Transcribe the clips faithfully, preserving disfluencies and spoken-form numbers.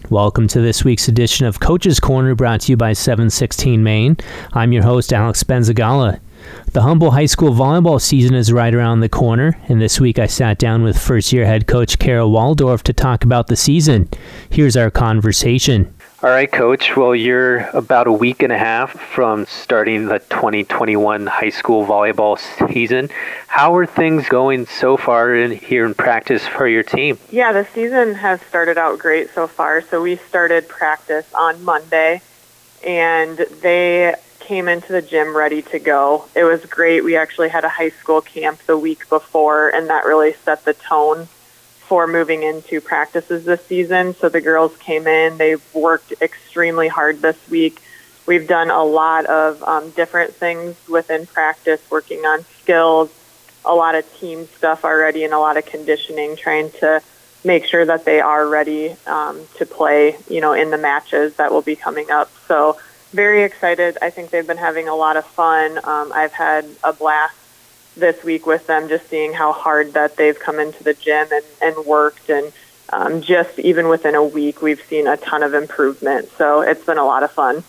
Welcome to this week's edition of Coach's Corner, brought to you by seven sixteen Maine. I'm your host, Alex Benzagala. The Humboldt High School volleyball season is right around the corner, and this week I sat down with first-year head coach Kara Waldorf to talk about the season. Here's our conversation. All right, Coach. Well, you're about a week and a half from starting the twenty twenty-one high school volleyball season. How are things going so far in here in practice for your team? Yeah, the season has started out great so far. So we started practice on Monday, and they came into the gym ready to go. It was great. We actually had a high school camp the week before, and that really set the tone for moving into practices this season. So the girls came in, they've worked extremely hard this week. We've done a lot of um, different things within practice, working on skills, a lot of team stuff already, and a lot of conditioning, trying to make sure that they are ready um, to play, you know, in the matches that will be coming up. So very excited. I think they've been having a lot of fun. Um, I've had a blast this week with them, just seeing how hard that they've come into the gym and, and worked. And um, just even within a week, we've seen a ton of improvement. So it's been a lot of fun.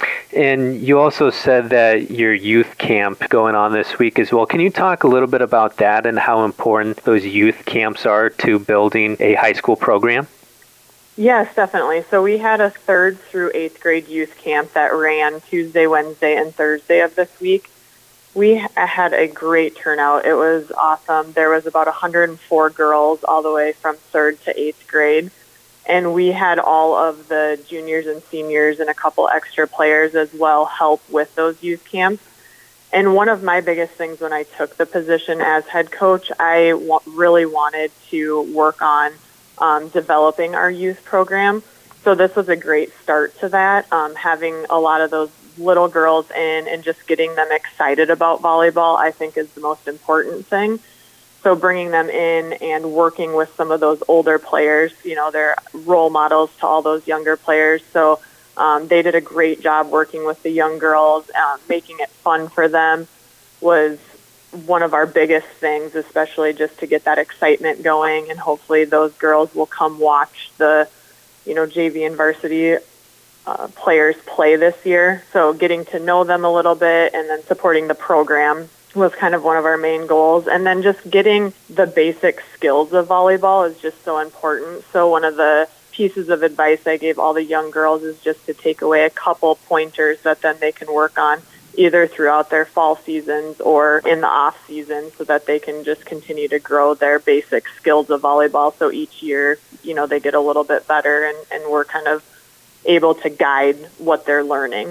And you also said that your youth camp going on this week as well. Can you talk a little bit about that and how important those youth camps are to building a high school program? Yes, definitely. So we had a third through eighth grade youth camp that ran Tuesday, Wednesday, and Thursday of this week. We had a great turnout. It was awesome. There was about one hundred four girls all the way from third to eighth grade. And we had all of the juniors and seniors and a couple extra players as well help with those youth camps. And one of my biggest things when I took the position as head coach, I w- really wanted to work on um, developing our youth program. So this was a great start to that, um, having a lot of those little girls in and just getting them excited about volleyball, I think, is the most important thing. So bringing them in and working with some of those older players, you know, they're role models to all those younger players. So um, they did a great job working with the young girls, um, making it fun for them was one of our biggest things, especially just to get that excitement going. And hopefully those girls will come watch the, you know, J V and varsity Uh, players play this year. So getting to know them a little bit and then supporting the program was kind of one of our main goals. And then just getting the basic skills of volleyball is just so important. So one of the pieces of advice I gave all the young girls is just to take away a couple pointers that then they can work on either throughout their fall seasons or in the off season, so that they can just continue to grow their basic skills of volleyball. So each year, you know, they get a little bit better, and, and we're kind of able to guide what they're learning.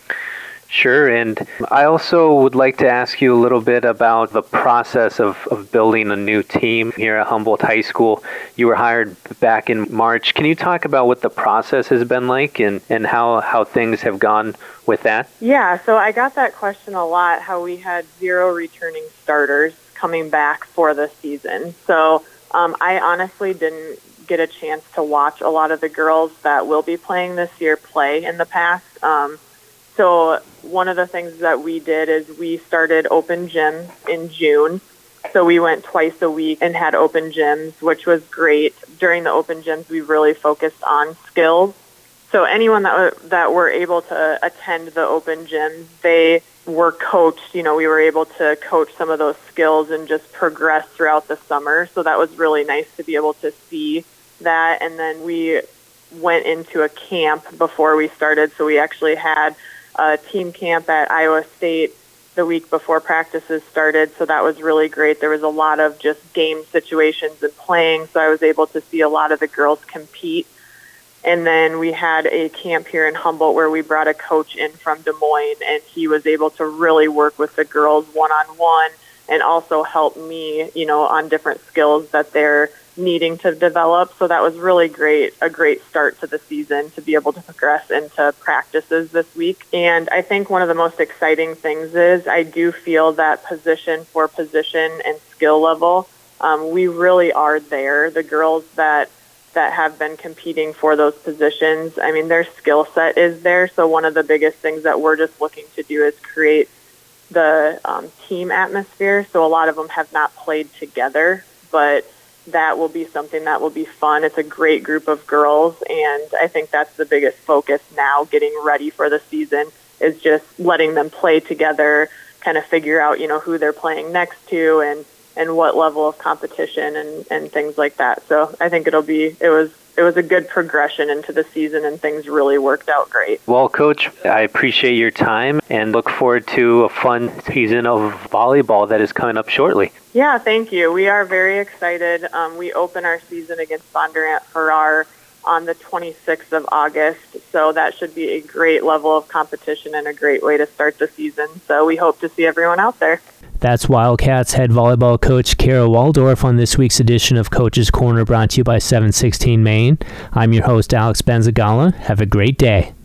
Sure, and I also would like to ask you a little bit about the process of, of building a new team here at Humboldt High School. You were hired back in March. Can you talk about what the process has been like and, and how, how things have gone with that? Yeah, so I got that question a lot, how we had zero returning starters coming back for the season. So um, I honestly didn't get a chance to watch a lot of the girls that will be playing this year play in the past. Um, so one of the things that we did is we started open gyms in June. So we went twice a week and had open gyms, which was great. During the open gyms, we really focused on skills. So anyone that w- that were able to attend the open gyms, they were coached. You know, we were able to coach some of those skills and just progress throughout the summer. So that was really nice to be able to see that. And then we went into a camp before we started. So we actually had a team camp at Iowa State the week before practices started. So that was really great. There was a lot of just game situations and playing. So I was able to see a lot of the girls compete. And then we had a camp here in Humboldt where we brought a coach in from Des Moines, and he was able to really work with the girls one-on-one and also help me, you know, on different skills that they're needing to develop. So that was really great, a great start to the season to be able to progress into practices this week. And I think one of the most exciting things is I do feel that position for position and skill level, um, we really are there. The girls that that have been competing for those positions, I mean, their skill set is there. So one of the biggest things that we're just looking to do is create the um, team atmosphere. So a lot of them have not played together, but that will be something that will be fun. It's a great group of girls, and I think that's the biggest focus now, getting ready for the season, is just letting them play together, kind of figure out, you know, who they're playing next to and, and what level of competition and, and things like that. So I think it'll be, it was, it was a good progression into the season, and things really worked out great. Well, Coach, I appreciate your time and look forward to a fun season of volleyball that is coming up shortly. Yeah, thank you. We are very excited. Um, we open our season against Bondurant Farrar on the twenty-sixth of August, so that should be a great level of competition and a great way to start the season. So we hope to see everyone out there. That's Wildcats head volleyball coach Kara Waldorf on this week's edition of Coach's Corner, brought to you by seven sixteen Maine. I'm your host, Alex Benzagala. Have a great day.